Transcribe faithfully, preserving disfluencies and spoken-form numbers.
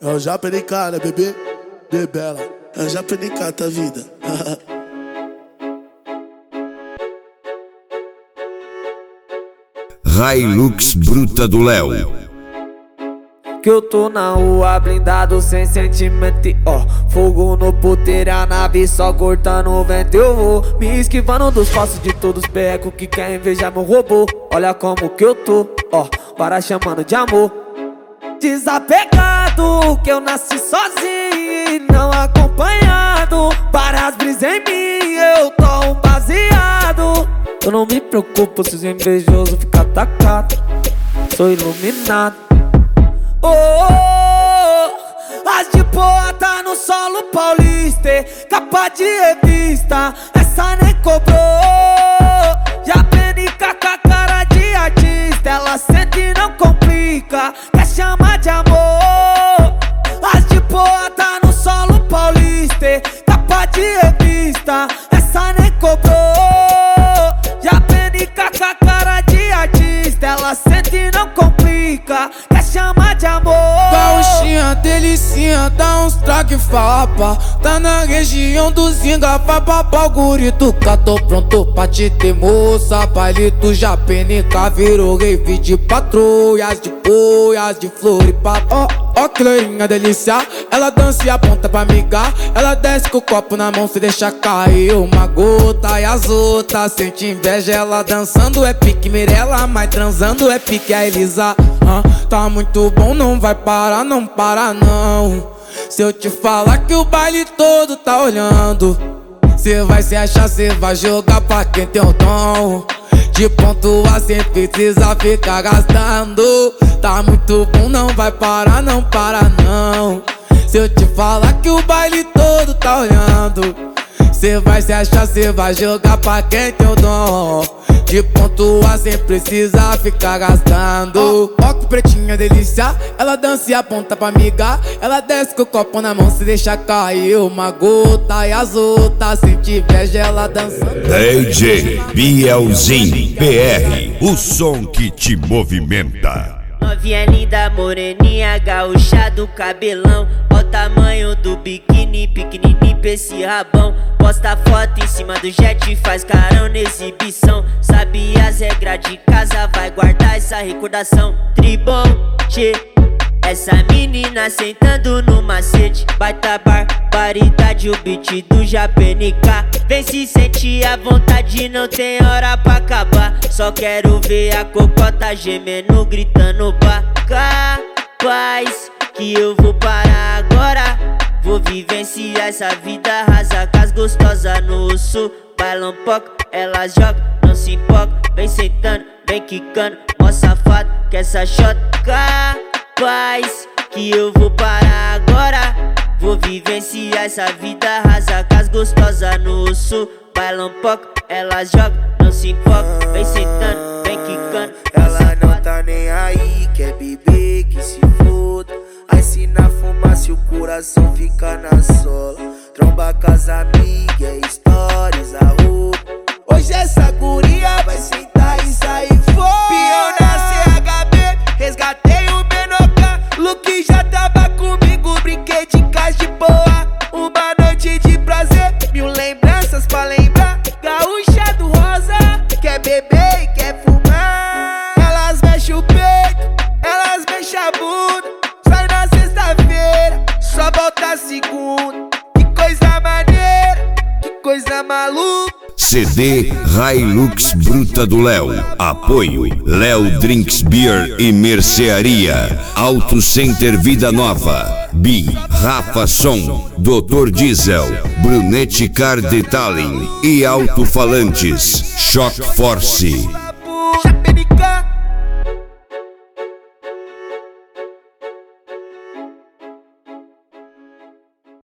É o Japa N K, né, bebê? De bela. É o Japa N K, tá vida. Hilux Bruta do Léo. Que eu tô na rua blindado sem sentimento, ó. Fogo no puteiro, a nave só cortando o vento. Eu vou me esquivando dos passos de todos os becos que querem invejar meu robô. Olha como que eu tô, ó, para chamando de amor. Desapegado, que eu nasci sozinho e não acompanhado. Para as brisas em mim, eu tô um baseado. Eu não me preocupo se os invejosos ficam atacados. Sou iluminado. Oh, oh, as de boa tá no solo paulista, capa de revista, essa nem cobrou. Já penica com a cara de artista, ela sente e não complica, quer chamar de amor. As de boa tá no solo paulista, capa de revista, essa nem cobrou. Já penica com a cara de artista, ela sente e não complica, quer chamar de amor. Gauchinha, delicinha, dá uns traque fapa. Tá na região do Zinga, vai babá o gurito. Tô pronto pra te ter, moça. Palito já penica, virou rave de patrulhas, de poias, de floripa. Ó, ó que loirinha delícia, ela dança e aponta pra migar. Ela desce com o copo na mão, se deixa cair uma gota. E as outras sente inveja, ela dançando é pique Mirella, mas transando é pique a Elisa. Ah, tá muito bom, não vai parar, não para não. Se eu te falar que o baile todo tá olhando, cê vai se achar, cê vai jogar pra quem tem o dom de pontuar sem precisar ficar gastando. Tá muito bom, não vai parar, não para não. Se eu te falar que o baile todo tá olhando, cê vai se achar, cê vai jogar pra quem tem o dom de pontuar sem precisar ficar gastando. Ó, ó que pretinha delícia, ela dança e aponta pra migar. Ela desce com o copo na mão, se deixa cair uma gota. E as outras sente inveja, ela dançando. D J Bielzinho P R, o som que te movimenta. Novinha linda, moreninha, gaúcha do cabelão. Ó o tamanho do biquíni, pequenininho pra esse rabão. Posta foto em cima do jet, faz carão na exibição. Sabe as regras de casa, vai guardar essa recordação. Tribom, tchê, essa menina sentando no macete. Baita barbaridade, o beat do Japa N K. Vem se sentir à vontade, não tem hora pra acabar. Só quero ver a cocota gemendo, gritando pra capaz que eu vou parar agora. Vou vivenciar essa vida, rasa com as gostosas no sul. Bailam pouco, elas jogam, não se empolga. Vem sentando, vem quicando, mó safado que essa shot capaz que eu vou parar agora. Vou vivenciar essa vida, rasa com as gostosas no sul. Bailam pouco, elas jogam, não se empolga. Vem sentando, vem quicando. Ela não tá nem aí, quer beber, que se foda. Aí se na fumaça o coração fica na sola. Tromba com as amigas, é stories, a roupa. Hoje essa guria vai sentar e sair fora. Pião na C H B, resgatei o Menoca. Luke já tava comigo, brinquei de casa de boa. Uma noite de prazer, mil lembranças pra lembrar. Gaúcha do rosa, quer beber e quer fumar. Elas mexem o peito, elas mexem a bunda. Sai na sexta-feira, só volta segunda. Que coisa maneira, que coisa maluca. C D Hilux Bruta do Léo. Apoio Léo Drinks Beer e Mercearia. Auto Center Vida Nova. Bi Rafa Som, doutor Diesel, Brunete Car Detailing e Alto Falantes Shock Force.